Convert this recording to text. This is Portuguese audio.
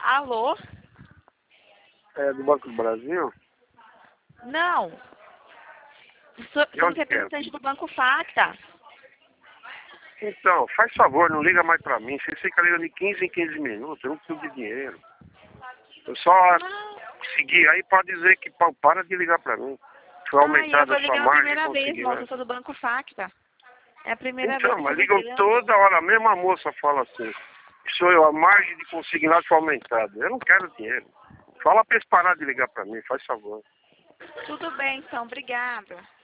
Alô? É do Banco do Brasil? Não. Somos representantes do Banco Facta. Então, faz favor, não liga mais pra mim. Você fica ligando de 15 em 15 minutos, eu não preciso de dinheiro. Eu só consegui, aí pode dizer que para de ligar pra mim. Foi Eu aumentada tô a sua ligando a margem primeira e vez, consegui, moça. né? Eu sou do Banco Facta. É a primeira vez Então, que eu mas tô ligam ligando. toda hora, a mesma moça fala assim. Sou eu, a margem de consignado foi aumentada. Eu não quero dinheiro. Fala pra eles parar de ligar pra mim, faz favor. Tudo bem, então. Obrigada.